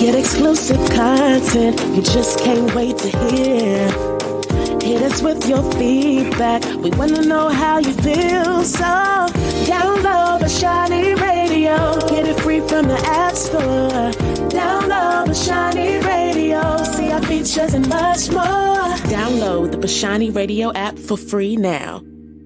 Get exclusive content you just can't wait to hear. Hit us with your feedback. We want to know how you feel. So download Bashani Radio. Get it free from the App Store. Download Bashani Radio. See our features and much more. Download the Bashani Radio app for free now.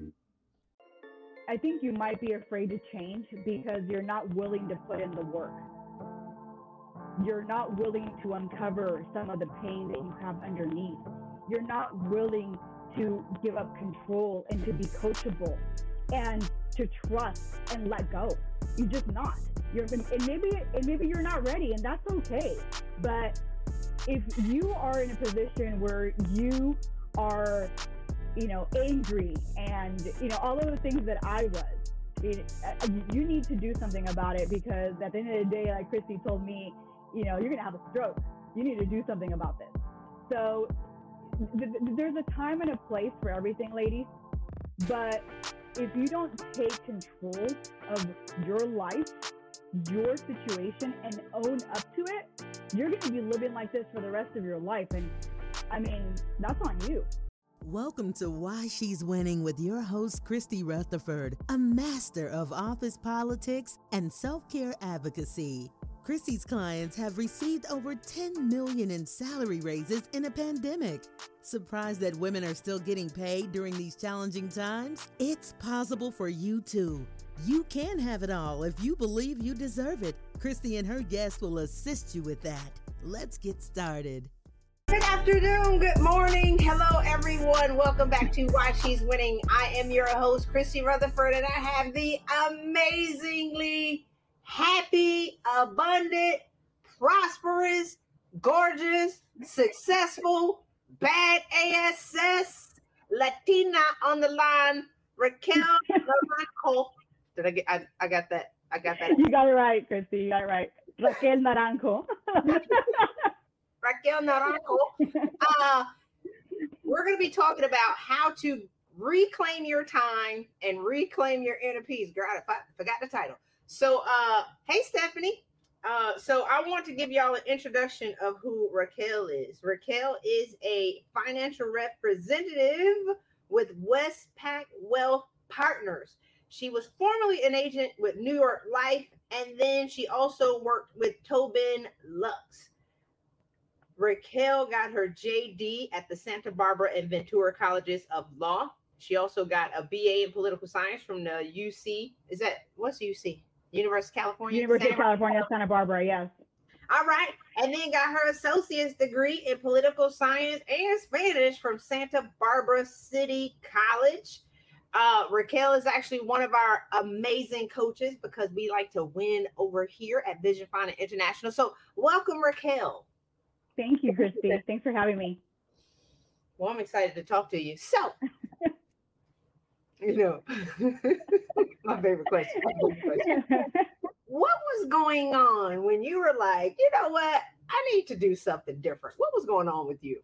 I think you might be afraid to change because you're not willing to put in the work. You're not willing to uncover some of the pain that you have underneath. You're not willing to give up control and to be coachable and to trust and let go. You're just not. And maybe you're not ready, and that's okay. But if you are in a position where you are, angry and, all of the things that I was, you need to do something about it, because at the end of the day, like Christy told me, you're going to have a stroke. You need to do something about this. So there's a time and a place for everything, ladies. But if you don't take control of your life, your situation, and own up to it, you're going to be living like this for the rest of your life. And that's on you. Welcome to Why She's Winning with your host, Christy Rutherford, a master of office politics and self-care advocacy. Christy's clients have received over $10 million in salary raises in a pandemic. Surprised that women are still getting paid during these challenging times? It's possible for you too. You can have it all if you believe you deserve it. Christy and her guests will assist you with that. Let's get started. Good afternoon, good morning. Hello, everyone. Welcome back to Why She's Winning. I am your host, Christy Rutherford, and I have the amazingly happy, abundant, prosperous, gorgeous, successful, bad ass Latina on the line, Raquel Naranjo. Did I get? I got that. I got that. You got it right, Christy. You got it right. Raquel Naranjo. Raquel Naranjo. We're going to be talking about how to reclaim your time and reclaim your inner peace. Girl, I forgot the title. So, hey, Stephanie. So I want to give y'all an introduction of who Raquel is. Raquel is a financial representative with Westpac Wealth Partners. She was formerly an agent with New York Life, and then she also worked with Tobin Lux. Raquel got her JD at the Santa Barbara and Ventura Colleges of Law. She also got a BA in political science from the UC. What's UC? University of California? University of California, Santa Barbara, yes. All right. And then got her associate's degree in political science and Spanish from Santa Barbara City College. Raquel is actually one of our amazing coaches because we like to win over here at Vision Finder International. So welcome, Raquel. Thank you, Christy. Thanks for having me. Well, I'm excited to talk to you. So, my favorite question. What was going on when you were like, you know what? I need to do something different. What was going on with you?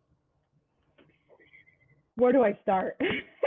Where do I start?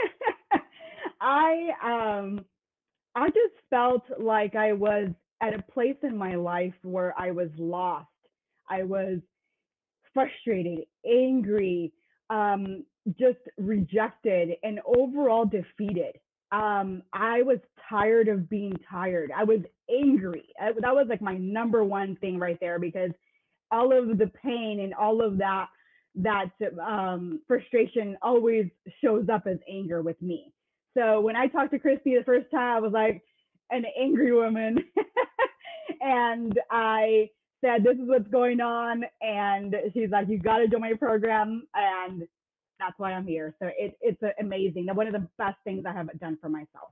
I just felt like I was at a place in my life where I was lost. I was frustrated, angry, just rejected, and overall defeated. I was tired of being tired. I was angry. That was like my number one thing right there, because all of the pain and all of that frustration always shows up as anger with me. So when I talked to Christy the first time, I was like an angry woman. And I said, this is what's going on. And she's like, you got to join my program. And that's why I'm here. So it's amazing. One of the best things I have done for myself.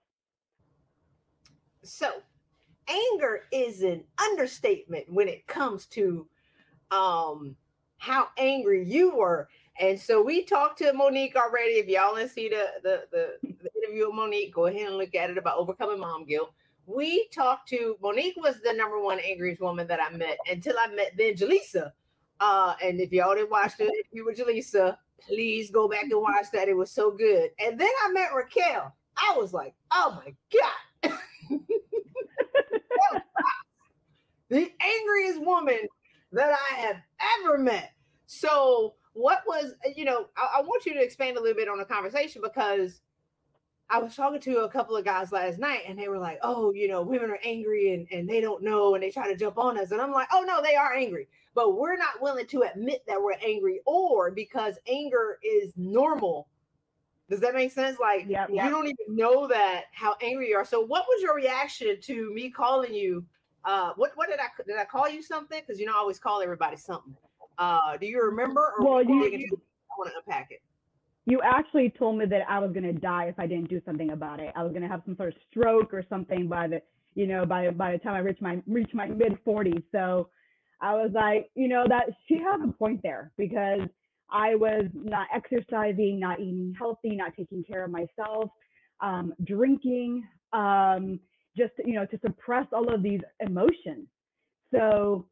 So anger is an understatement when it comes to how angry you were. And so we talked to Monique already. If y'all didn't see the interview with Monique, go ahead and look at it about overcoming mom guilt. We talked to Monique was the number one angriest woman that I met until I met then Jaleesa. And if y'all didn't watch the interview with Jaleesa, please go back and watch that. It was so good. And then I met Raquel. I was like, oh my God. The angriest woman that I have ever met. So what was, I want you to expand a little bit on the conversation, because I was talking to a couple of guys last night and they were like, oh, women are angry and they don't know and they try to jump on us. And I'm like, oh, no, they are angry. But we're not willing to admit that we're angry, or because anger is normal. Does that make sense? Like, you don't even know that how angry you are. So what was your reaction to me calling you? What did I call you something? Because I always call everybody something. Do you remember? Or well, I want to unpack it. You actually told me that I was going to die if I didn't do something about it. I was going to have some sort of stroke or something by the time I reach my mid 40s. So I was like, that she has a point there, because I was not exercising, not eating healthy, not taking care of myself, drinking, just, to suppress all of these emotions. So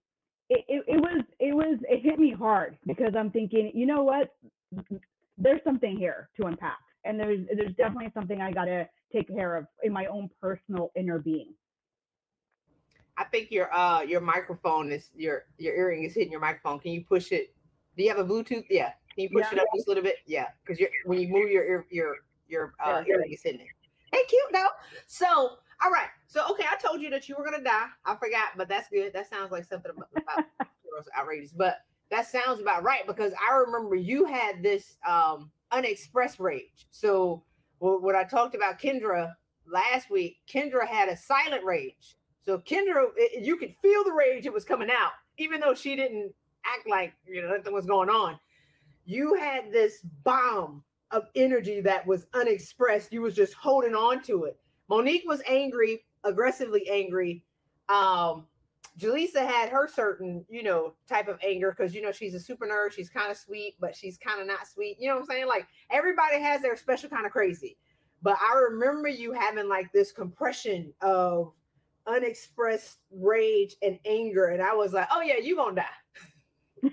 it hit me hard, because I'm thinking, you know what? There's something here to unpack, and there's definitely something I got to take care of in my own personal inner being. I think your microphone is your earring is hitting your microphone. Can you push it? Do you have a Bluetooth? Yeah. Can you push it up just a little bit? Yeah, because when you move your earring is hitting it. Hey, cute though. So all right. So okay, I told you that you were gonna die. I forgot, but that's good. That sounds like something about outrageous, but that sounds about right, because I remember you had this unexpressed rage. So what I talked about Kendra last week, Kendra had a silent rage. So Kendra, you could feel the rage, it was coming out, even though she didn't act like nothing was going on. You had this bomb of energy that was unexpressed. You was just holding on to it. Monique was angry, aggressively angry. Jaleesa had her certain, type of anger, because, she's a super nerd. She's kind of sweet, but she's kind of not sweet. You know what I'm saying? Like, everybody has their special kind of crazy. But I remember you having like this compression of unexpressed rage and anger. And I was like, oh yeah, you gonna die.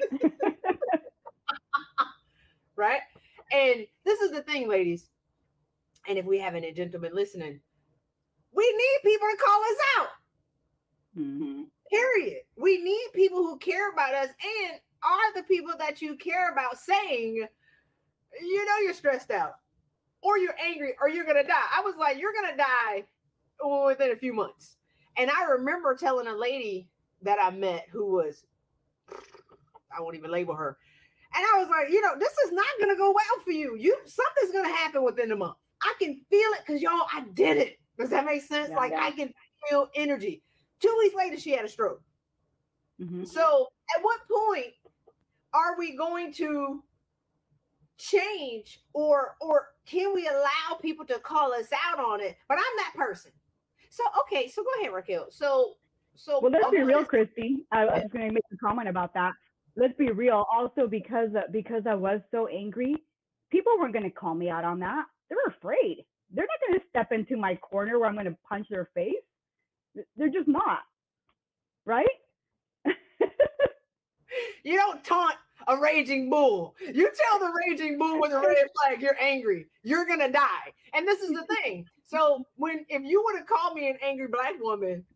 Right? And this is the thing, ladies. And if we have any gentlemen listening, we need people to call us out. Mm-hmm. Period. We need people who care about us, and are the people that you care about saying, you're stressed out, or you're angry, or you're going to die. I was like, you're going to die within a few months. And I remember telling a lady that I met who was, I won't even label her. And I was like, this is not going to go well for you. Something's going to happen within a month. I can feel it, because y'all, I did it. Does that make sense? Yeah. I can feel energy. 2 weeks later, she had a stroke. Mm-hmm. So at what point are we going to change, or can we allow people to call us out on it? But I'm that person. So, okay. So go ahead, Raquel. So well, let's be real, Christy. I was going to make a comment about that. Let's be real. Also, because I was so angry, people weren't going to call me out on that. They were afraid. They're not going to step into my corner where I'm going to punch their face. They're just not. Right? You don't taunt a raging bull. You tell the raging bull with a red flag, you're angry. You're going to die. And this is the thing. So if you would have called me an angry Black woman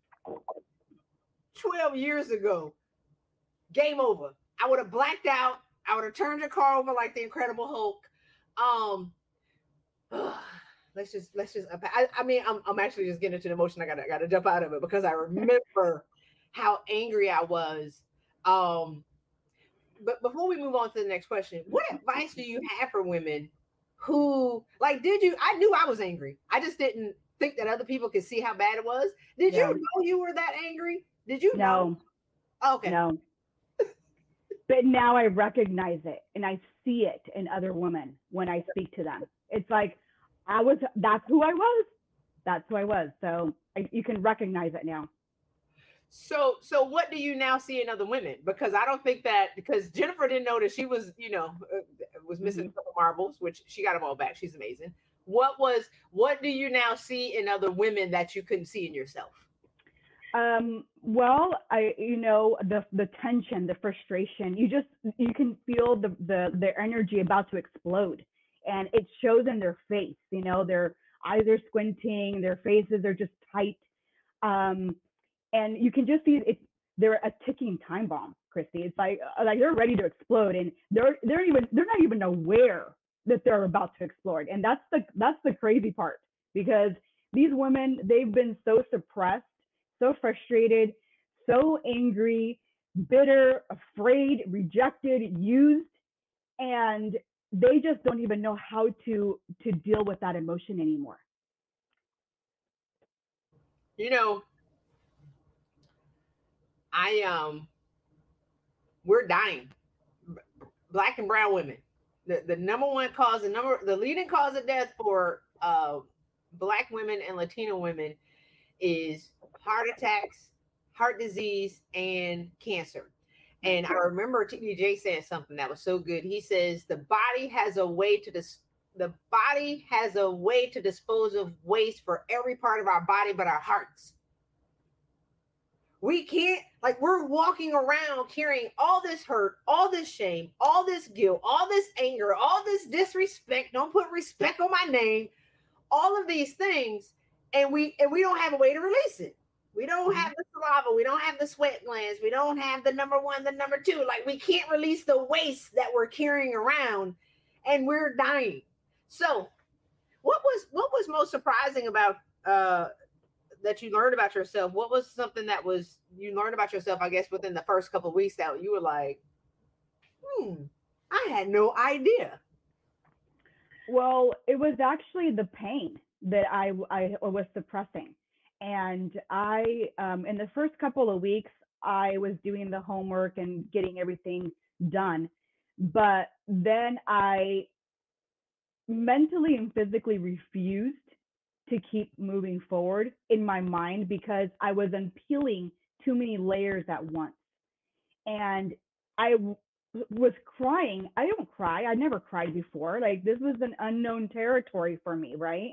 12 years ago, game over. I would have blacked out. I would have turned your car over like the Incredible Hulk. Let's just. I mean, I'm actually just getting into the emotion. I gotta jump out of it, because I remember how angry I was. But before we move on to the next question, what advice do you have for women who, like, I knew I was angry. I just didn't think that other people could see how bad it was. Did you know you were that angry? Did you know? Okay. No. But now I recognize it, and I see it in other women when I speak to them. It's like, that's who I was. That's who I was. So you can recognize it now. So what do you now see in other women? Because I don't think that, because Jennifer didn't know that she was, was missing a couple marbles, which she got them all back. She's amazing. What do you now see in other women that you couldn't see in yourself? Well, the tension, the frustration, you can feel the energy about to explode, and it shows in their face. Their eyes are squinting, their faces are just tight. And you can just see they're a ticking time bomb, Christy. It's like they're ready to explode, and they're not even aware that they're about to explode. And that's the crazy part, because these women, they've been so suppressed, so frustrated, so angry, bitter, afraid, rejected, used, and they just don't even know how to deal with that emotion anymore. You know, we're dying. Black and brown women. The number one cause, the leading cause of death for Black women and Latino women is heart attacks, heart disease, and cancer. And I remember TDJ saying something that was so good. He says the body has a way to dispose of waste for every part of our body but our hearts. We can't, like, we're walking around carrying all this hurt, all this shame, all this guilt, all this anger, all this disrespect. Don't put respect on my name. All of these things, and we don't have a way to release it. We don't have the saliva. We don't have the sweat glands. We don't have the number one, the number two. Like, we can't release the waste that we're carrying around, and we're dying. So, what was most surprising about that you learned about yourself? What was something that you learned about yourself, I guess, within the first couple of weeks that you were like, I had no idea? Well, it was actually the pain that I was suppressing. And I, in the first couple of weeks, I was doing the homework and getting everything done. But then I mentally and physically refused to keep moving forward in my mind, because I was unpeeling too many layers at once. And I was crying. I don't cry. I never cried before. Like, this was an unknown territory for me, right?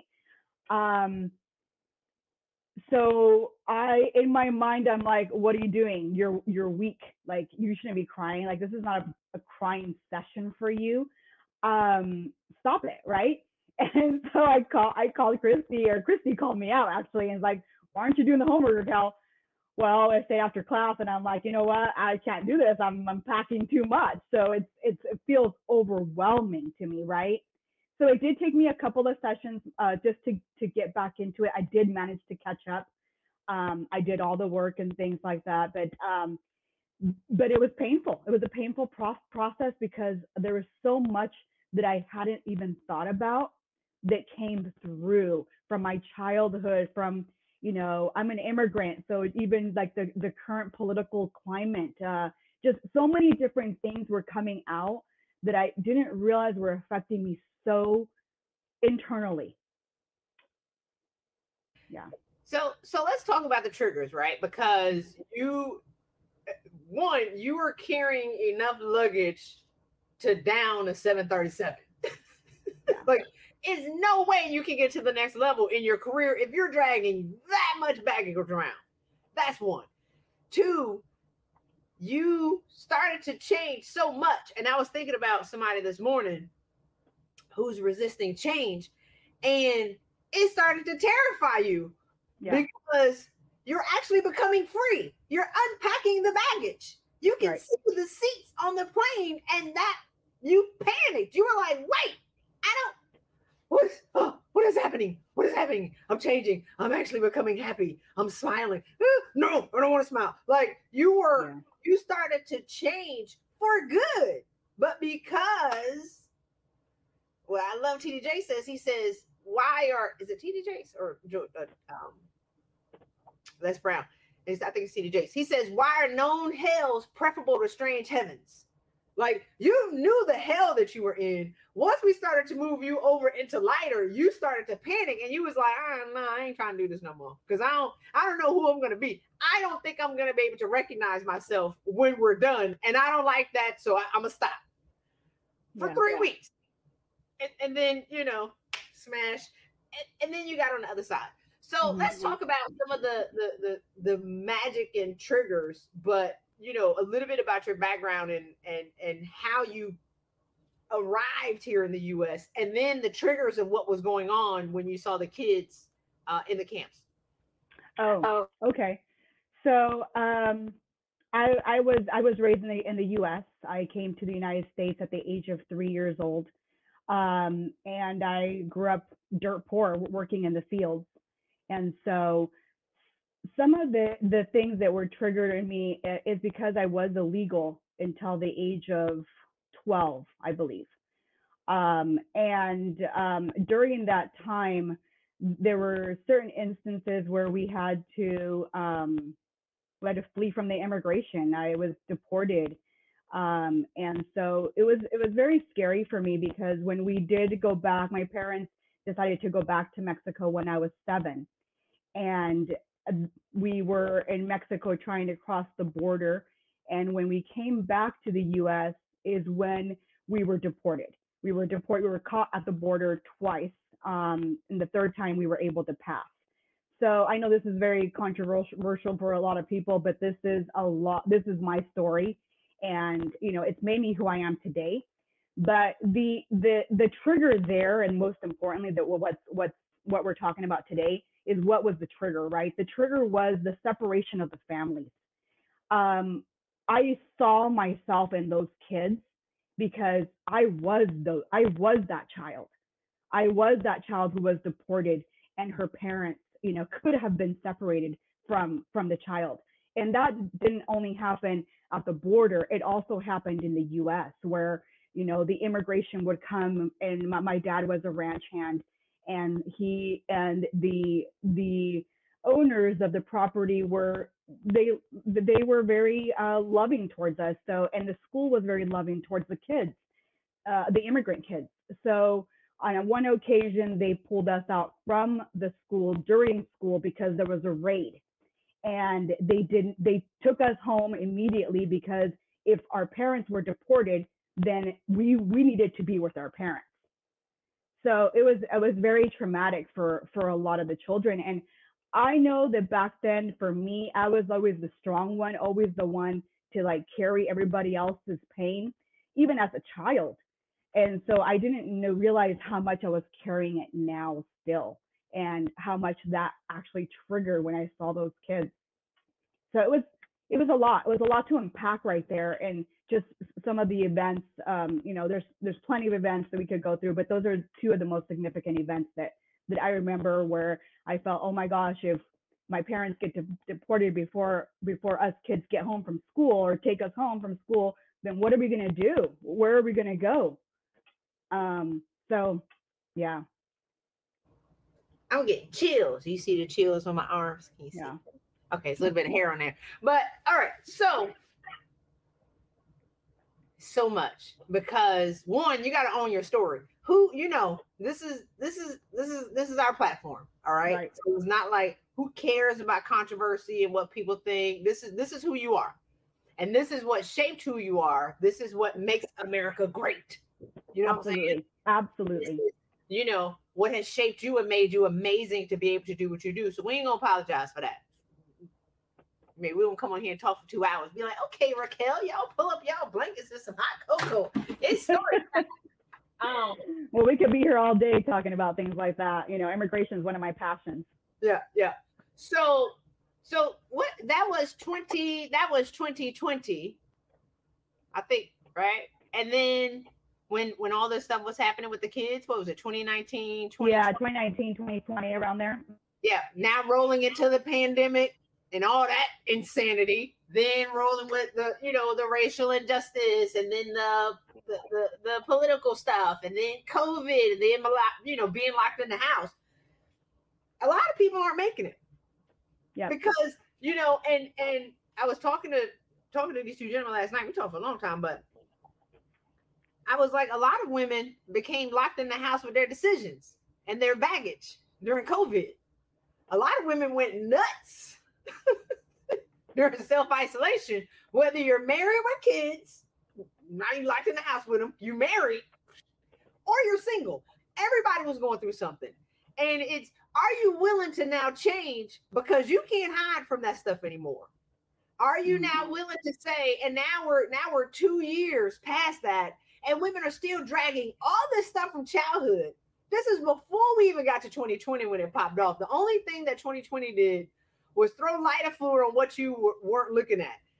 So in my mind, I'm like, what are you doing? You're weak. Like, you shouldn't be crying. Like, this is not a crying session for you. Stop it, right? And so I called Christy, or Christy called me out actually, and was like, why aren't you doing the homework, Raquel? Well, I stayed after class, and I'm like, you know what? I can't do this. I'm packing too much. So it feels overwhelming to me, right? So it did take me a couple of sessions just to get back into it. I did manage to catch up. I did all the work and things like that, but it was painful. It was a painful process, because there was so much that I hadn't even thought about that came through from my childhood, from, you know, I'm an immigrant. So even like the current political climate, just so many different things were coming out that I didn't realize were affecting me so internally. Yeah. So let's talk about the triggers, right? Because you were carrying enough luggage to down a 737. Like, there's no way you can get to the next level in your career if you're dragging that much baggage around. That's one. Two, you started to change so much. And I was thinking about somebody this morning who's resisting change, and it started to terrify you because you're actually becoming free. You're unpacking the baggage. You can see the seats on the plane, and that you panicked. You were like, wait, what is happening? What is happening? I'm changing. I'm actually becoming happy. I'm smiling. No, I don't want to smile. Like, you started to change for good. But because, well, I love TDJ he says, is it TDJ or Les Brown? I think it's TDJ. He says, why are known hells preferable to strange heavens? Like, you knew the hell that you were in. Once we started to move you over into lighter, you started to panic, and you was like, I ain't trying to do this no more, because I don't know who I'm going to be. I don't think I'm going to be able to recognize myself when we're done, and I don't like that, so I'm going to stop for 3 weeks. And then, smash, and then you got on the other side. So let's talk about some of the magic and triggers, but a little bit about your background and how you arrived here in the U.S. and then the triggers of what was going on when you saw the kids in the camps. Oh, okay. So I was raised in the U.S. I came to the United States at the age of 3 years old, and I grew up dirt poor, working in the fields. And so some of the things that were triggered in me is because I was illegal until the age of 12, I believe. And during that time, there were certain instances where we had to flee from the immigration. I was deported. And so it was very scary for me because when we did go back, my parents decided to go back to Mexico when I was 7. And we were in Mexico trying to cross the border. And when we came back to the US is when we were deported. We were caught at the border twice. And the third time we were able to pass. So I know this is very controversial for a lot of people, but this is my story. And, it's made me who I am today. But the trigger there, and most importantly, that what we're talking about today is what was the trigger, right? The trigger was the separation of the families. I saw myself in those kids because I was that child. I was that child who was deported, and her parents, could have been separated from the child. And that didn't only happen at the border. It also happened in the US where, the immigration would come, and my dad was a ranch hand, and the owners of the property were very loving towards us. So, and the school was very loving towards the kids, the immigrant kids. So on one occasion, they pulled us out from the school during school because there was a raid, and they took us home immediately because if our parents were deported, then we needed to be with our parents. So it was very traumatic for a lot of the children. And I know that back then for me, I was always the strong one, always the one to carry everybody else's pain, even as a child. And so I didn't realize how much I was carrying it now still, and how much that actually triggered when I saw those kids. So it was a lot. It was a lot to unpack right there, and just some of the events. There's plenty of events that we could go through, but those are two of the most significant events that I remember where I felt, oh my gosh, if my parents get deported before us kids get home from school or take us home from school, then what are we going to do? Where are we going to go? So yeah. I'm getting chills. You see the chills on my arms? Can you see? Yeah. Okay, it's a little bit of hair on there. But all right, so much, because one, you got to own your story. This is our platform. All right? So it's not like who cares about controversy and what people think. This is who you are. And this is what shaped who you are. This is what makes America great. You know what I'm saying? Absolutely. What has shaped you and made you amazing to be able to do what you do. So we ain't gonna apologize for that. I mean, we won't come on here and talk for 2 hours. Be like, okay, Raquel, y'all pull up y'all blankets and some hot cocoa. It's story time. Well, we could be here all day talking about things like that. Immigration is one of my passions. Yeah. So what that was 2020, I think, right? And then when all this stuff was happening with the kids, what was it, 2019, 2020? Yeah, 2019, 2020, around there. Yeah, now rolling into the pandemic and all that insanity, then rolling with the racial injustice, and then the political stuff, and then COVID, and then being locked in the house. A lot of people aren't making it. Yeah. Because and I was talking to these two gentlemen last night. We talked for a long time, but I was like, a lot of women became locked in the house with their decisions and their baggage during COVID. A lot of women went nuts during self-isolation, whether you're married with kids, now you're locked in the house with them, you're married, or you're single. Everybody was going through something. And are you willing to now change, because you can't hide from that stuff anymore? Are you now willing to say, and now we're 2 years past that, and women are still dragging all this stuff from childhood. This is before we even got to 2020 when it popped off. The only thing that 2020 did was throw lighter fluid on what you weren't looking at.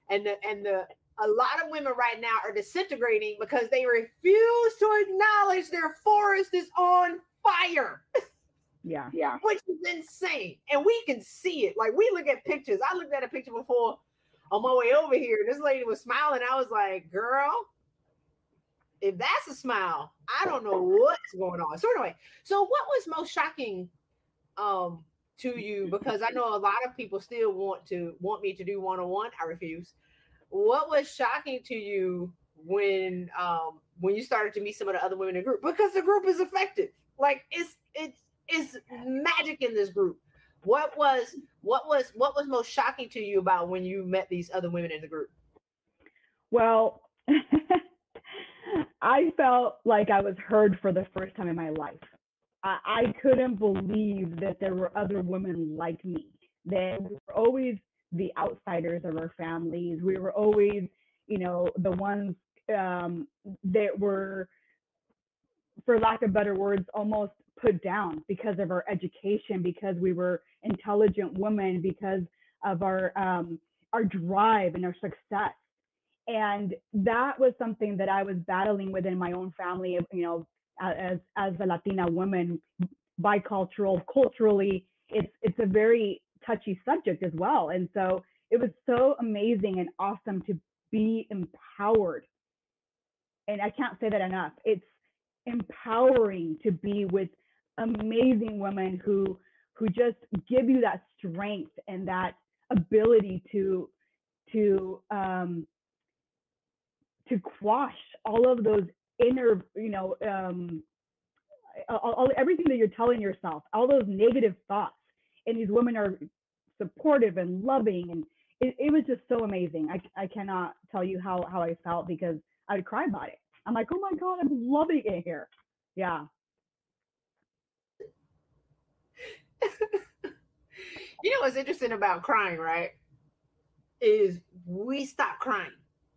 and a lot of women right now are disintegrating because they refuse to acknowledge their forest is on fire. Yeah. Which is insane. And we can see it. Like, we look at pictures. I looked at a picture before on my way over here. This lady was smiling. I was like, girl, if that's a smile, I don't know what's going on. So anyway, so what was most shocking to you? Because I know a lot of people still want me to do one-on-one. I refuse. What was shocking to you when you started to meet some of the other women in the group? Because the group is effective. Like, it's magic in this group. What was most shocking to you about when you met these other women in the group? Well, I felt like I was heard for the first time in my life. I couldn't believe that there were other women like me. That we were always the outsiders of our families. We were always, the ones that were, for lack of better words, almost put down because of our education, because we were intelligent women, because of our drive and our success. And that was something that I was battling within my own family, as a Latina woman, bicultural, culturally, it's a very touchy subject as well. And so it was so amazing and awesome to be empowered. And I can't say that enough. It's empowering to be with amazing women who just give you that strength and that ability to quash all of those inner, everything that you're telling yourself, all those negative thoughts. And these women are supportive and loving, and it was just so amazing. I cannot tell you how I felt, because I would cry about it. I'm like, oh my God, I'm loving it here. Yeah. You know what's interesting about crying, right? Is we stop crying.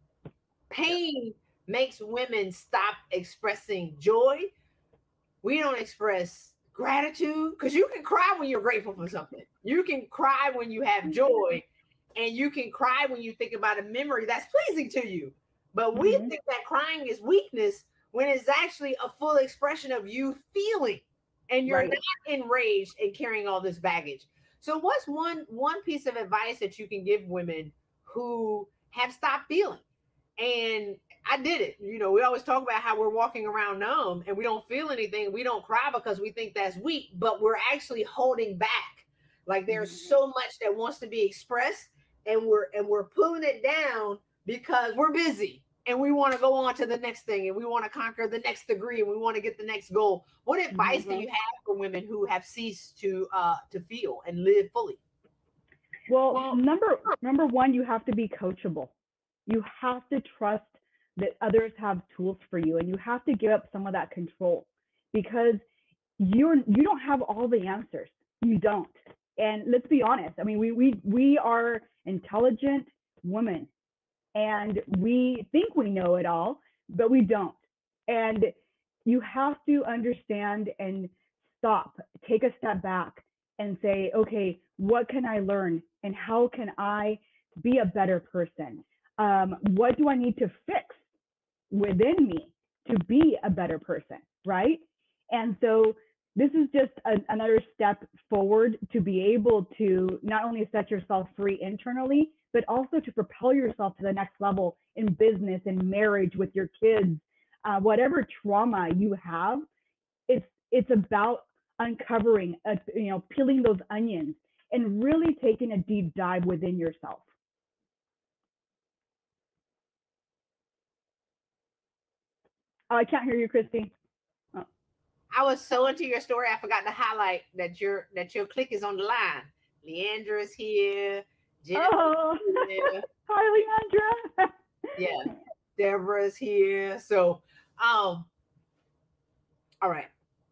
Pain makes women stop expressing joy. We don't express gratitude, because you can cry when you're grateful for something. You can cry when you have joy, and you can cry when you think about a memory that's pleasing to you. But we think that crying is weakness, when it's actually a full expression of you feeling, and you're not enraged and carrying all this baggage. So what's one piece of advice that you can give women who have stopped feeling? And I did it. We always talk about how we're walking around numb and we don't feel anything. We don't cry because we think that's weak, but we're actually holding back. Like, there's so much that wants to be expressed, and we're pulling it down because we're busy and we want to go on to the next thing, and we want to conquer the next degree, and we want to get the next goal. What advice do you have for women who have ceased to feel and live fully? Well, number one, you have to be coachable. You have to trust that others have tools for you, and you have to give up some of that control, because you don't have all the answers. You don't. And let's be honest. I mean, we are intelligent women, and we think we know it all, but we don't. And you have to understand and stop, take a step back and say, okay, what can I learn, and how can I be a better person? What do I need to fix within me to be a better person, right? And so this is just another step forward to be able to not only set yourself free internally, but also to propel yourself to the next level in business and marriage, with your kids. Whatever trauma you have, it's about uncovering, peeling those onions and really taking a deep dive within yourself. I can't hear you, Christy. Oh. I was so into your story, I forgot to highlight that your clique is on the line. Leandra's here. Jennifer's here. Hi, Leandra. Yeah, Deborah's here. So, all right.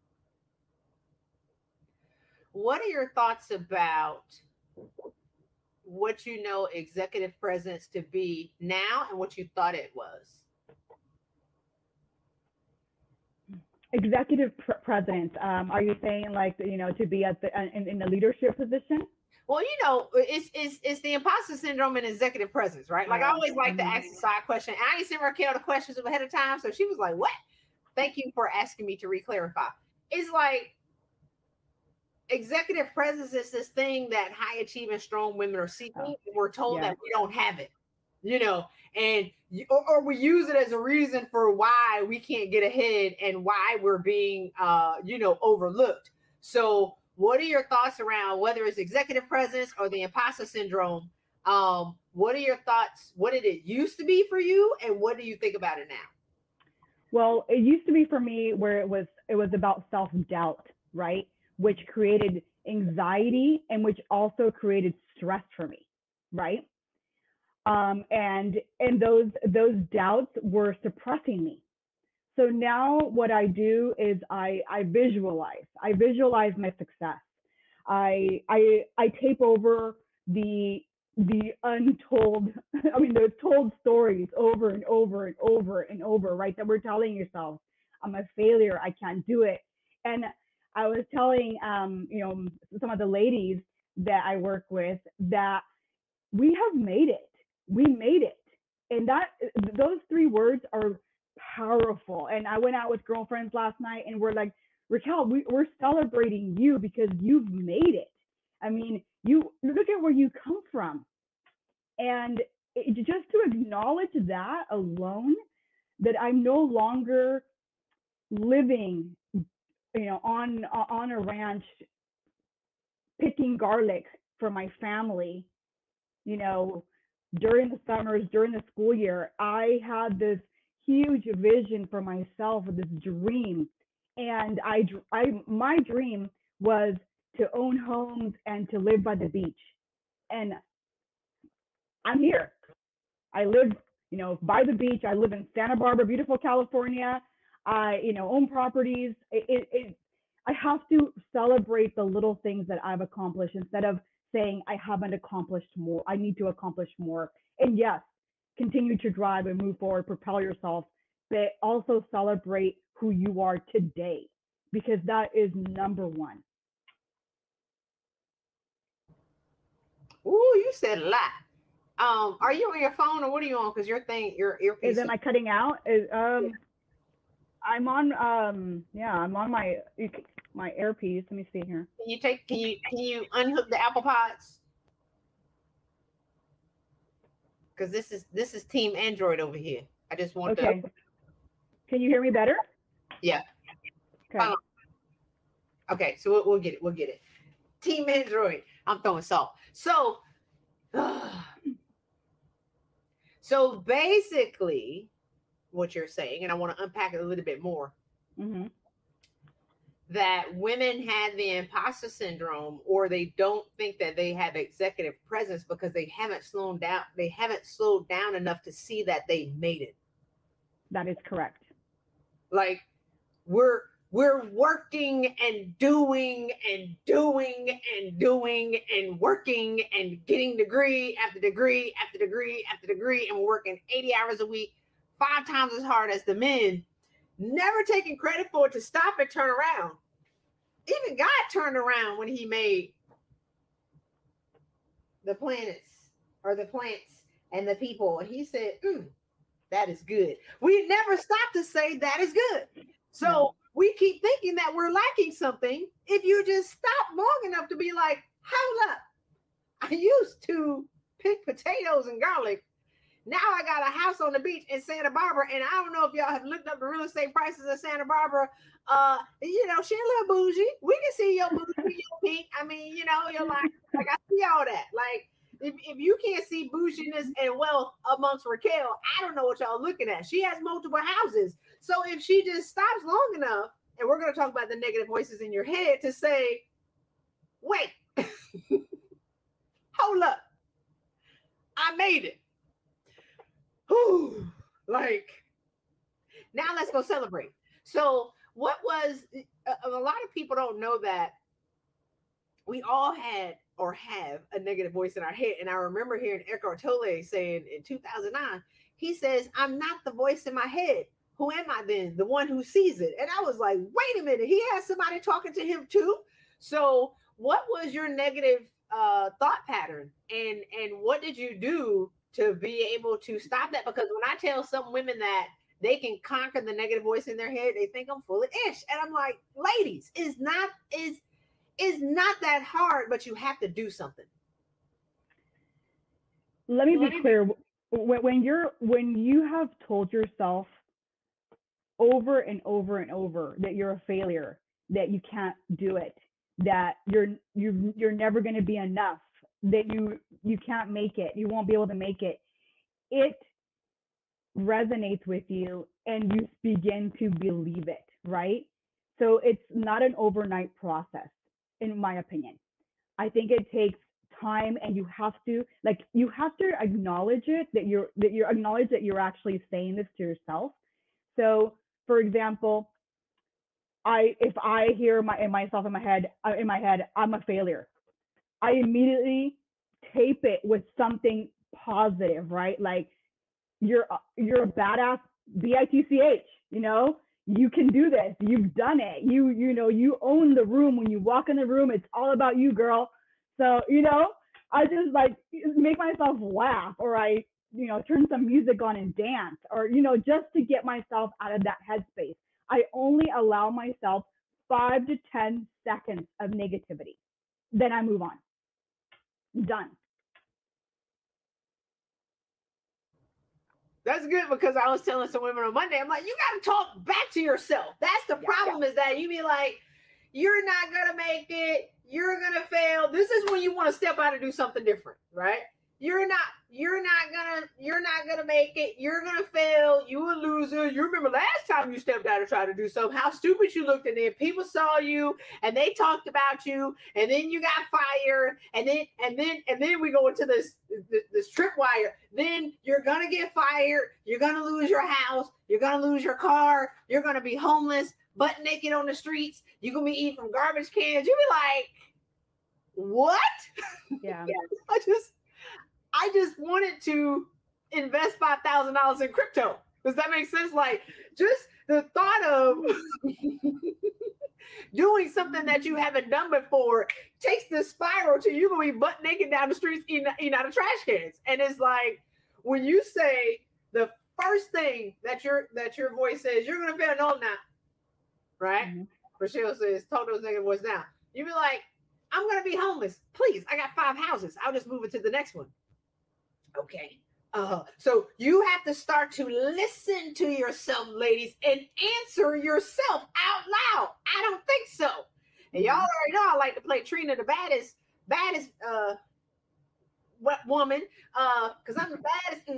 What are your thoughts about what you know executive presence to be now and what you thought it was? Executive presence. Are you saying, like, to be at in the leadership position? Well, it's the imposter syndrome and executive presence, right? Like I always like to ask the side question. And I didn't send Raquel the questions ahead of time, so she was like, "What?" Thank you for asking me to re-clarify. It's like executive presence is this thing that high achieving, strong women are seeking. And we're told that we don't have it, and or we use it as a reason for why we can't get ahead and why we're being, overlooked. So, what are your thoughts around whether it's executive presence or the imposter syndrome? What are your thoughts? What did it used to be for you, and what do you think about it now? Well, it used to be for me where it was about self-doubt, right? Which created anxiety and which also created stress for me, right? And those doubts were suppressing me. So now what I do is I visualize my success. I tape over the untold, the told stories over and over and over and over, right? That we're telling yourself, I'm a failure, I can't do it. And I was telling, some of the ladies that I work with that we have made it. We made it. And those 3 words are powerful. And I went out with girlfriends last night and we're like, Raquel, we're celebrating you because you've made it. I mean, you look at where you come from. And just to acknowledge that alone, that I'm no longer living, on a ranch picking garlic for my family, during the summers, during the school year. I had this huge vision for myself, this dream. And my dream was to own homes and to live by the beach. And I'm here. I live, by the beach. I live in Santa Barbara, beautiful California. I, own properties. I have to celebrate the little things that I've accomplished instead of saying I haven't accomplished more. I need to accomplish more. And yes, continue to drive and move forward, propel yourself, but also celebrate who you are today, because that is number one. Ooh, you said a lot. Are you on your phone or what are you on? Because your earpiece. Am I cutting out? I'm on I'm on my earpiece. Let me see here. Can you unhook the Apple Pods? Because this is Team Android over here. I just want to. Can you hear me better? Yeah. Okay. Okay, so we'll get it. We'll get it. Team Android. I'm throwing salt. So basically, what you're saying, and I want to unpack it a little bit more, that women have the imposter syndrome, or they don't think that they have executive presence because they haven't slowed down. They haven't slowed down enough to see that they made it. That is correct. Like we're working and doing and doing and doing and working and getting degree after degree after degree after degree, and we're working 80 hours a week, 5 times as hard as the men, never taking credit for it to stop and turn around. Even God turned around when he made the planets or the plants and the people, and he said, that is good. We never stop to say that is good. So we keep thinking that we're lacking something. If you just stop long enough to be like, hold up, I used to pick potatoes and garlic. Now I got a house on the beach in Santa Barbara, and I don't know if y'all have looked up the real estate prices in Santa Barbara. She a little bougie. We can see your bougie, your pink. I mean, you're like I see all that. Like, if you can't see bouginess and wealth amongst Raquel, I don't know what y'all looking at. She has multiple houses. So if she just stops long enough, and we're going to talk about the negative voices in your head to say, wait, hold up, I made it. Whew. Like, now let's go celebrate. So what was, a lot of people don't know that we all had or have a negative voice in our head. And I remember hearing Eckhart Tolle saying in 2009, he says, I'm not the voice in my head. Who am I then? The one who sees it. And I was like, wait a minute. He has somebody talking to him too. So what was your negative thought pattern, and what did you do to be able to stop that? Because when I tell some women that they can conquer the negative voice in their head, they think I'm full of ish, and I'm like, ladies, is not that hard, but you have to do something. Let me be clear. When you have told yourself over and over and over that you're a failure, that you can't do it, that you're never going to be enough, that you can't make it, you won't be able to make it, it resonates with you and you begin to believe it, right? So it's not an overnight process, in my opinion. I think it takes time, and you have to acknowledge it, that you're actually saying this to yourself. So for example, if I hear myself in my head, I'm a failure, I immediately tape it with something positive, right? Like, you're a badass, bitch, you can do this, you've done it, you own the room. When you walk in the room, it's all about you, girl. So I just make myself laugh, or I turn some music on and dance, or just to get myself out of that headspace. I only allow myself 5 to 10 seconds of negativity, then I move on. Done. That's good, because I was telling some women on Monday, I'm like, you got to talk back to yourself. That's the problem, is that you be like, you're not going to make it, you're going to fail. This is when you want to step out and do something different, right? You're not gonna make it, you're gonna fail, you a loser. You remember last time you stepped out and tried to do something, how stupid you looked, and then people saw you and they talked about you, and then you got fired, and then we go into this tripwire. Then you're gonna get fired, you're gonna lose your house, you're gonna lose your car, you're gonna be homeless, butt naked on the streets, you're gonna be eating from garbage cans. You be like, what? Yeah. I just wanted to invest $5,000 in crypto. Does that make sense? Like, just the thought of doing something that you haven't done before takes this spiral to you gonna be butt naked down the streets eating out of trash cans. And it's like, when you say the first thing that your voice says, you're gonna fail, no, I'm not. Right? Mm-hmm. Rochelle says, tone those negative voices down. You be like, I'm gonna be homeless. Please, I got 5 houses. I'll just move it to the next one. Okay. So you have to start to listen to yourself, ladies, and answer yourself out loud. I don't think so. And y'all already know I like to play Trina, the baddest woman, because I'm the baddest.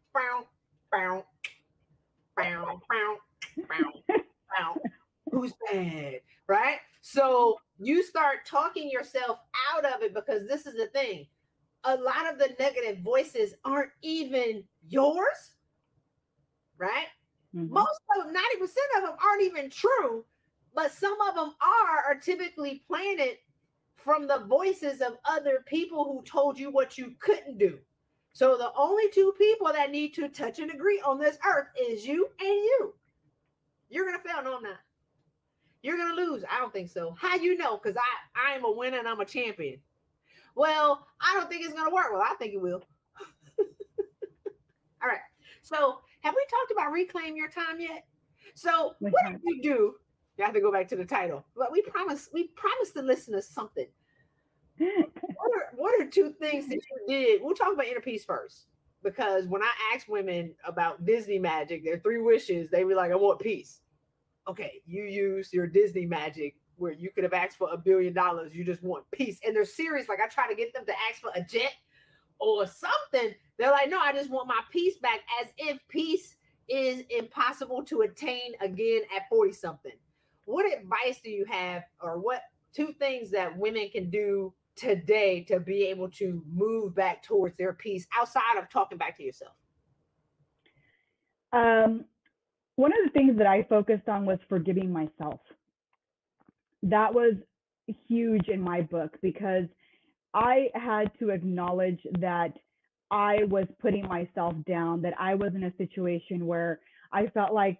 Who's bad, right? So you start talking yourself out of it, because this is the thing. A lot of the negative voices aren't even yours, right? Mm-hmm. Most of them, 90% of them aren't even true, but some of them are typically planted from the voices of other people who told you what you couldn't do. So the only 2 people that need to touch and agree on this earth is you and you. You're going to fail. No, I'm not. You're going to lose. I don't think so. How you know? Because I am a winner and I'm a champion. Well, I don't think it's going to work. Well, I think it will. All right. So have we talked about reclaim your time yet? So what did you do? You have to go back to the title. But we promised the listeners something. What are 2 things that you did? We'll talk about inner peace first. Because when I ask women about Disney magic, their 3 wishes, they be like, I want peace. Okay, you use your Disney magic where you could have asked for $1 billion. You just want peace. And they're serious. Like, I try to get them to ask for a jet or something. They're like, no, I just want my peace back, as if peace is impossible to attain again at 40 something. What advice do you have, or what 2 things that women can do today to be able to move back towards their peace outside of talking back to yourself? One of the things that I focused on was forgiving myself. That was huge in my book, because I had to acknowledge that I was putting myself down, that I was in a situation where I felt like,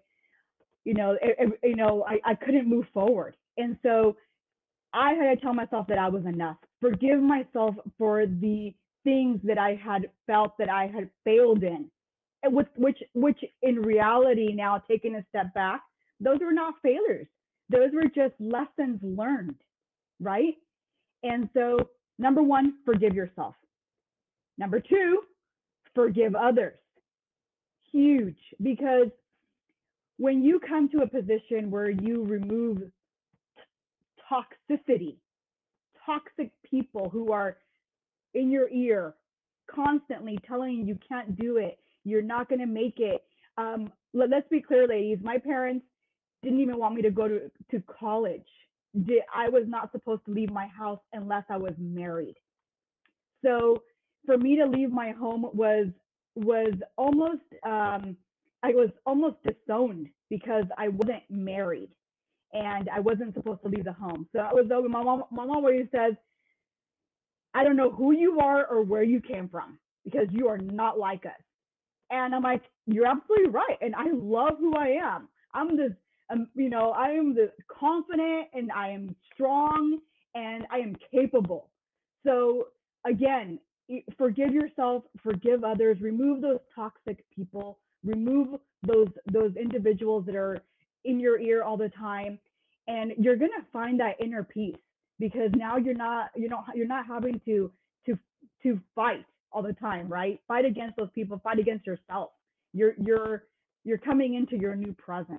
I couldn't move forward. And so I had to tell myself that I was enough. forgive myself for the things that I had felt that I had failed in, which in reality, now taking a step back, those were not failures. Those were just lessons learned, right? And so, number one, forgive yourself. Number two, forgive others. Huge, because when you come to a position where you remove toxicity, toxic people who are in your ear constantly telling you can't do it, you're not going to make it. Let's be clear, ladies. My parents didn't even want me to go to college. I was not supposed to leave my house unless I was married. So for me to leave my home was almost I was almost disowned because I wasn't married and I wasn't supposed to leave the home. So I was my mom always says, I don't know who you are or where you came from because you are not like us. And I'm like, you're absolutely right. And I love who I am. I'm this, I am the confident and I am strong and I am capable. So again, forgive yourself, forgive others, remove those toxic people, remove those individuals that are in your ear all the time, and you're gonna find that inner peace because now you're not having to fight all the time, right? Fight against those people, fight against yourself. You're coming into your new presence.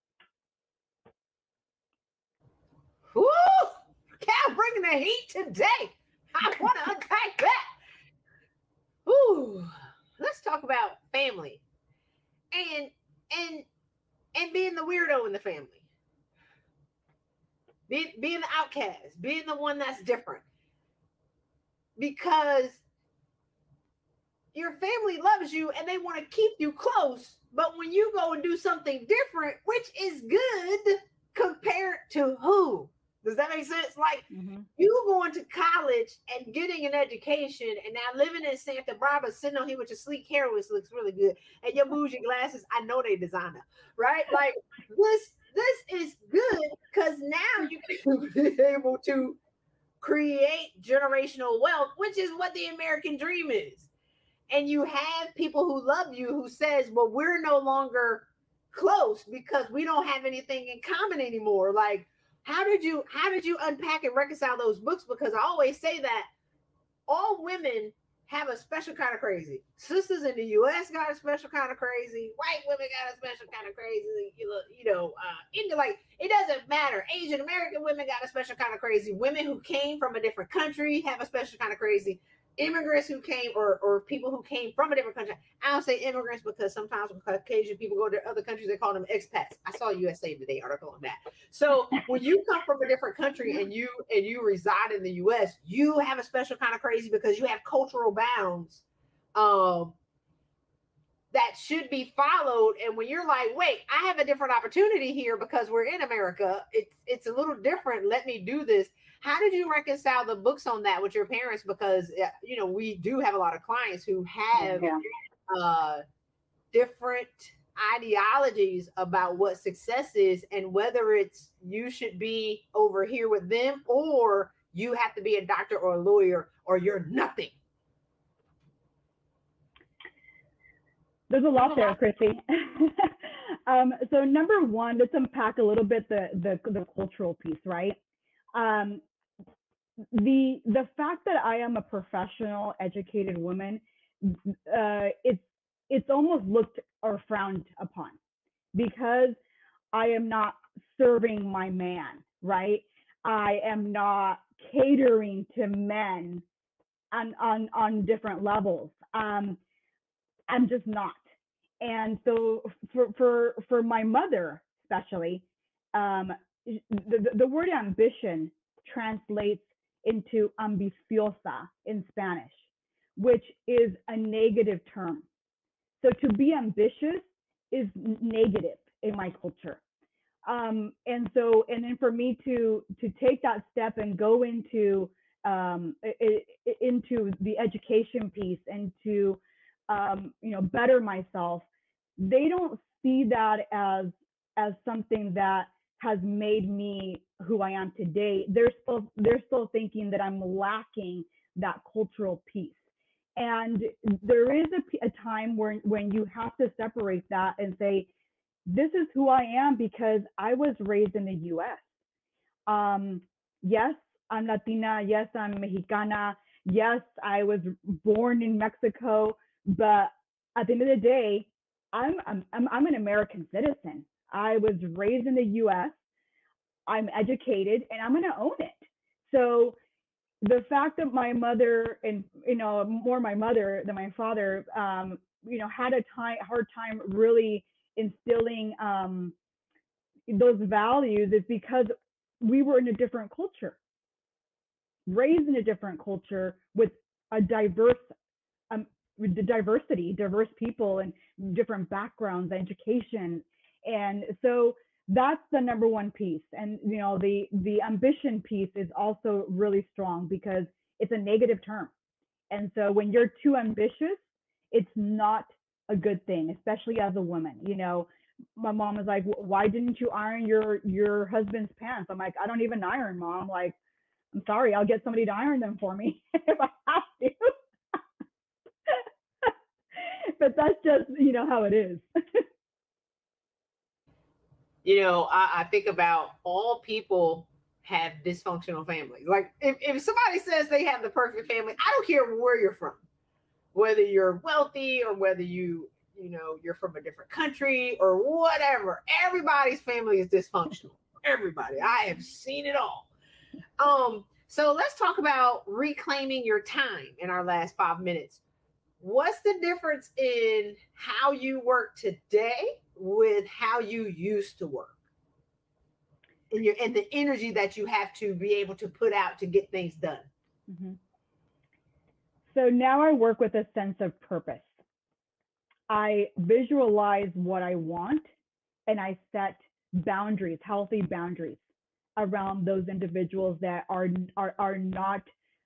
Woo! Cal bringing the heat today. I want to unpack that. Ooh, let's talk about family and being the weirdo in the family, being the outcast, being the one that's different, because your family loves you and they want to keep you close, but when you go and do something different, which is good compared to who? Does that make sense? Like you going to college and getting an education and now living in Santa Barbara, sitting on here with your sleek hair, which looks really good, and your bougie glasses. I know they designer, right? Like this is good because now you can be able to create generational wealth, which is what the American dream is. And you have people who love you who says, well, we're no longer close because we don't have anything in common anymore. Like, how did you unpack and reconcile those books? Because I always say that all women have a special kind of crazy. Sisters in the U.S. got a special kind of crazy. White women got a special kind of crazy. Like it doesn't matter. Asian American women got a special kind of crazy. Women who came from a different country have a special kind of crazy. Immigrants who came or people who came from a different country. I don't say immigrants because sometimes when Caucasian people go to other countries, they call them expats. I saw a USA Today article on that. So when you come from a different country and you reside in the US, you have a special kind of crazy because you have cultural bounds that should be followed. And when you're like, wait, I have a different opportunity here because we're in America. It's a little different. Let me do this. How did you reconcile the books on that with your parents? Because, we do have a lot of clients who have different ideologies about what success is and whether it's you should be over here with them or you have to be a doctor or a lawyer or you're nothing. There's a lot there, Chrissy. So number one, let's unpack a little bit the cultural piece, right? The fact that I am a professional, educated woman, it's almost looked or frowned upon because I am not serving my man, right? I am not catering to men on different levels. I'm just not. And so for my mother, especially, the word ambition translates into ambiciosa in Spanish, which is a negative term. So to be ambitious is negative in my culture. And then for me to take that step and go into the education piece and to better myself, they don't see that as something that has made me who I am today, they're still thinking that I'm lacking that cultural piece. And there is a time when you have to separate that and say, this is who I am because I was raised in the US. Yes, I'm Latina. Yes, I'm Mexicana. Yes, I was born in Mexico. But at the end of the day, I'm an American citizen. I was raised in the US. I'm educated, and I'm going to own it. So the fact that my mother, and more my mother than my father, had a hard time really instilling those values is because we were in a different culture, raised in a different culture with a diverse diverse people and different backgrounds, education. And so that's the number one piece. And the ambition piece is also really strong because it's a negative term. And so when you're too ambitious, it's not a good thing, especially as a woman. My mom was like, why didn't you iron your husband's pants? I'm like, I don't even iron, Mom. Like, I'm sorry, I'll get somebody to iron them for me if I have to. But that's just, how it is. I think about all people have dysfunctional families. Like if somebody says they have the perfect family, I don't care where you're from, whether you're wealthy or whether you're from a different country or whatever. Everybody's family is dysfunctional. Everybody. I have seen it all. So let's talk about reclaiming your time in our last 5 minutes. What's the difference in how you work today with how you used to work? And the energy that you have to be able to put out to get things done. Mm-hmm. So now I work with a sense of purpose. I visualize what I want, and I set boundaries, healthy boundaries around those individuals that are not,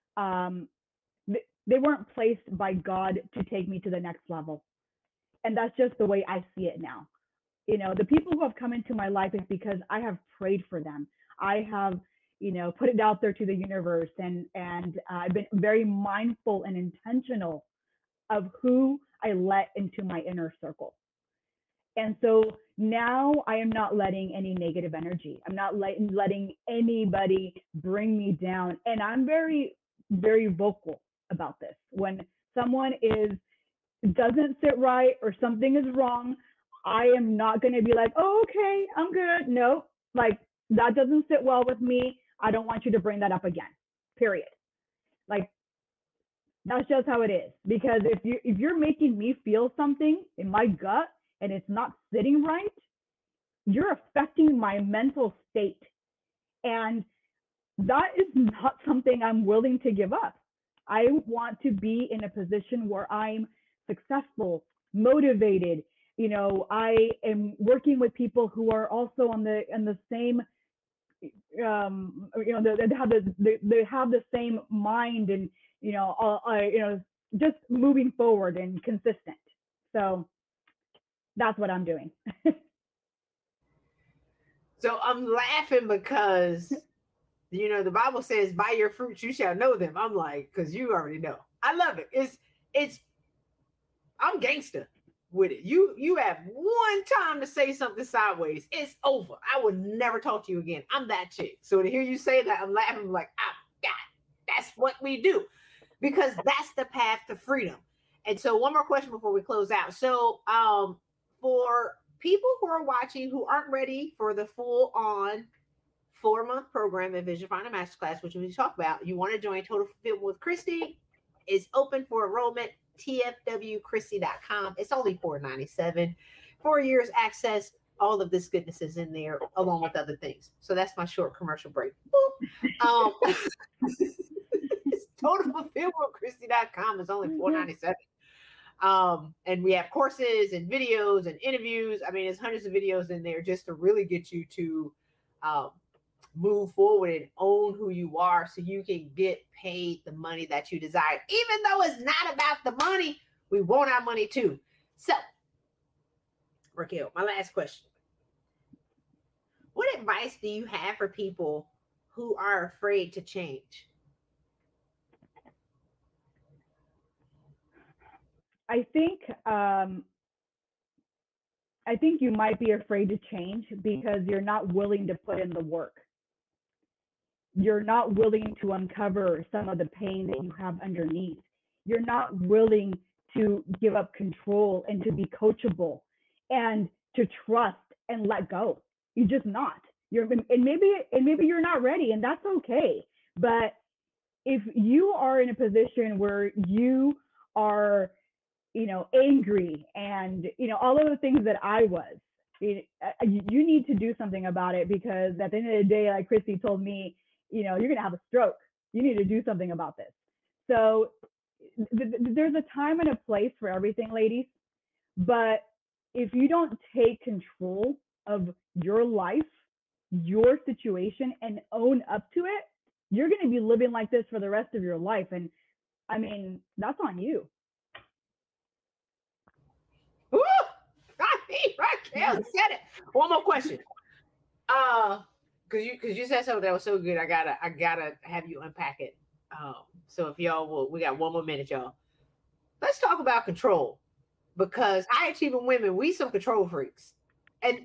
they weren't placed by God to take me to the next level. And that's just the way I see it now. The people who have come into my life is because I have prayed for them. I have, put it out there to the universe, and I've been very mindful and intentional of who I let into my inner circle. And so now I am not letting any negative energy. I'm not letting anybody bring me down. And I'm very, very vocal about this. When someone doesn't sit right or something is wrong, I am not going to be like, oh, okay, I'm good. No, like that doesn't sit well with me. I don't want you to bring that up again, period. Like, that's just how it is. Because if you're making me feel something in my gut and it's not sitting right, you're affecting my mental state. And that is not something I'm willing to give up. I want to be in a position where I'm successful, motivated. I am working with people who are also in the same, they have the same mind, and just moving forward and consistent. So that's what I'm doing. So I'm laughing because, the Bible says, by your fruits you shall know them. I'm like, because you already know. I love it. I'm gangster with it. You have one time to say something sideways, it's over. I will never talk to you again. I'm that chick. So to hear you say that, I'm laughing. I'm like, God, that's what we do, because that's the path to freedom. And so one more question before we close out. So for people who are watching who aren't ready for the full on 4-month program at Vision Finder Masterclass, which we talked about, you want to join Total Fulfillment with Christy, is open for enrollment. TFWChristy.com. It's only $4.97. 4 years access. All of this goodness is in there, along with other things. So that's my short commercial break. TotalFulfillmentWithChristy.com is only $4.97. And we have courses and videos and interviews. I mean, there's hundreds of videos in there just to really get you to move forward and own who you are, so you can get paid the money that you desire. Even though it's not about the money, we want our money too. So, Raquel, my last question. what advice do you have for people who are afraid to change? I think you might be afraid to change because you're not willing to put in the work. You're not willing to uncover some of the pain that you have underneath. You're not willing to give up control and to be coachable and to trust and let go. You're just not. And maybe you're not ready, and that's okay. But if you are in a position where you are, angry and, all of the things that I was, you need to do something about it, because at the end of the day, like Christy told me, you're going to have a stroke. You need to do something about this. So there's a time and a place for everything, ladies. But if you don't take control of your life, your situation, and own up to it, you're going to be living like this for the rest of your life. And I mean, that's on you. Woo! Raquel said it. One more question. Because you said something that was so good, I gotta have you unpack it. So if y'all will, we got one more minute, y'all. Let's talk about control, because high achieving women, we some control freaks, and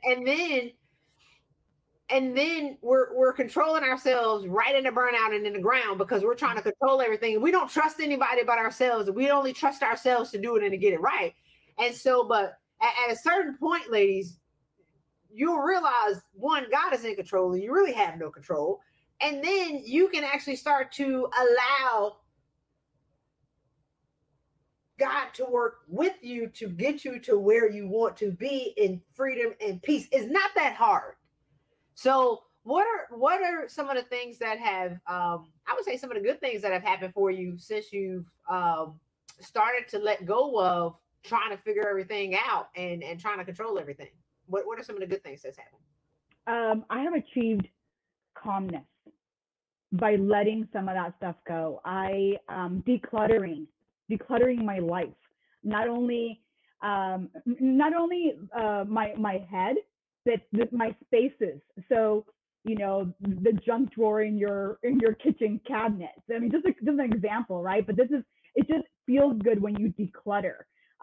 then we're controlling ourselves right in the burnout and in the ground because we're trying to control everything. We don't trust anybody but ourselves. We only trust ourselves to do it and to get it right. And so, but at a certain point, ladies, you'll realize, one, God is in control and you really have no control. And then you can actually start to allow God to work with you to get you to where you want to be in freedom and peace. It's not that hard. So what are some of the things that have, I would say some of the good things that have happened for you since you've started to let go of trying to figure everything out and trying to control everything? What are some of the good things that's happened? I have achieved calmness by letting some of that stuff go. I decluttering my life, not only my head, but my spaces. So the junk drawer in your kitchen cabinet. I mean, just an example, right? But it just feels good when you declutter.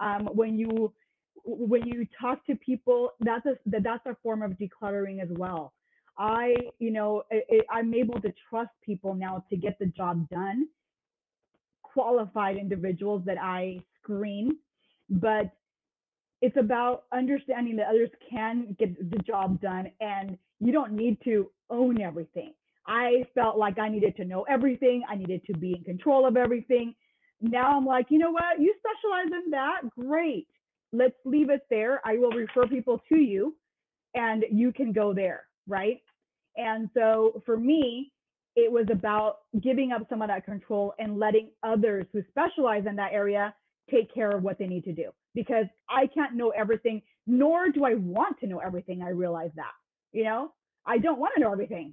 When you talk to people, that's a form of decluttering as well. I'm able to trust people now to get the job done, qualified individuals that I screen, but it's about understanding that others can get the job done and you don't need to own everything. I felt like I needed to know everything. I needed to be in control of everything. Now I'm like, you know what? You specialize in that? Great. Let's leave it there. I will refer people to you and you can go there, right? And so for me, it was about giving up some of that control and letting others who specialize in that area take care of what they need to do. Because I can't know everything, nor do I want to know everything. I realize that, I don't want to know everything.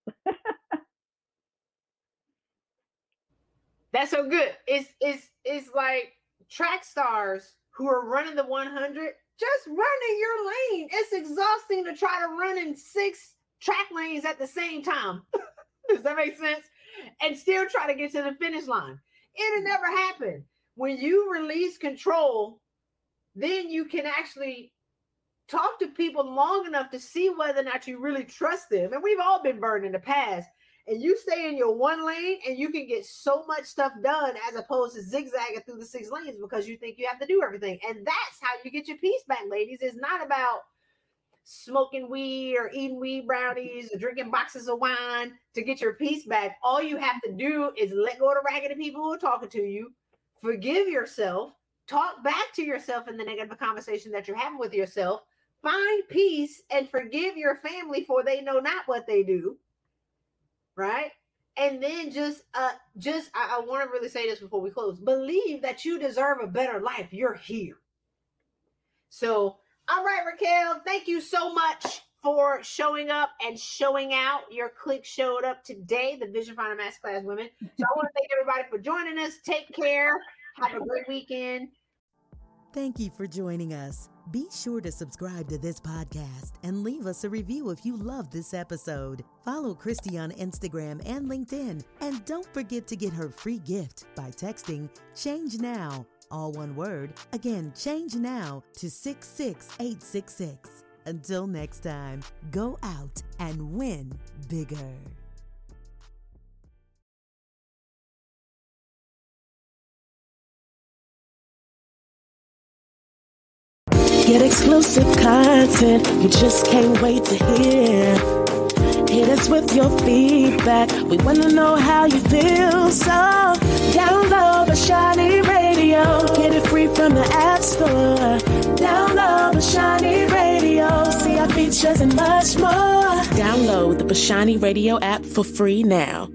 That's so good. It's like track stars who are running the 100, just run in your lane. It's exhausting to try to run in 6 track lanes at the same time. Does that make sense? And still try to get to the finish line. It'll never happen. When you release control, then you can actually talk to people long enough to see whether or not you really trust them. And we've all been burned in the past. And you stay in your one lane and you can get so much stuff done as opposed to zigzagging through the 6 lanes because you think you have to do everything. And that's how you get your peace back, ladies. It's not about smoking weed or eating weed brownies or drinking boxes of wine to get your peace back. All you have to do is let go of the raggedy people who are talking to you, forgive yourself, talk back to yourself in the negative conversation that you're having with yourself, find peace and forgive your family for they know not what they do. Right? And then I want to really say this before we close. Believe that you deserve a better life. You're here. So, all right, Raquel, thank you so much for showing up and showing out. Your clique showed up today, the Vision Finder Masterclass Women. So I want to thank everybody for joining us. Take care. Have a great weekend. Thank you for joining us. Be sure to subscribe to this podcast and leave us a review if you love this episode. Follow Christy on Instagram and LinkedIn. And don't forget to get her free gift by texting Change Now, all one word. Again, Change Now to 66866. Until next time, go out and win bigger. Get exclusive content you just can't wait to hear. Hit us with your feedback. We want to know how you feel. So download Bashani Radio. Get it free from the App Store. Download Bashani Radio. See our features and much more. Download the Bashani Radio app for free now.